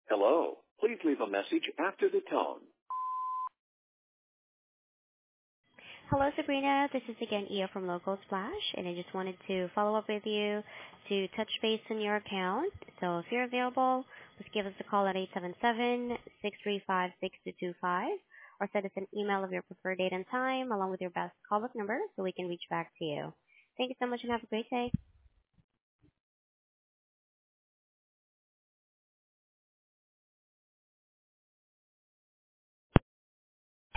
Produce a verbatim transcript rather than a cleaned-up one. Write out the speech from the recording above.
Hello. Please leave a message after the tone. Hello, Sabrina. This is again Ia from Local Splash, and I just wanted to follow up with you to touch base on your account. So if you're available, just give us a call at eight seven seven, six three five, six two two five or send us an email of your preferred date and time along with your best callback number so we can reach back to you. Thank you so much and have a great day.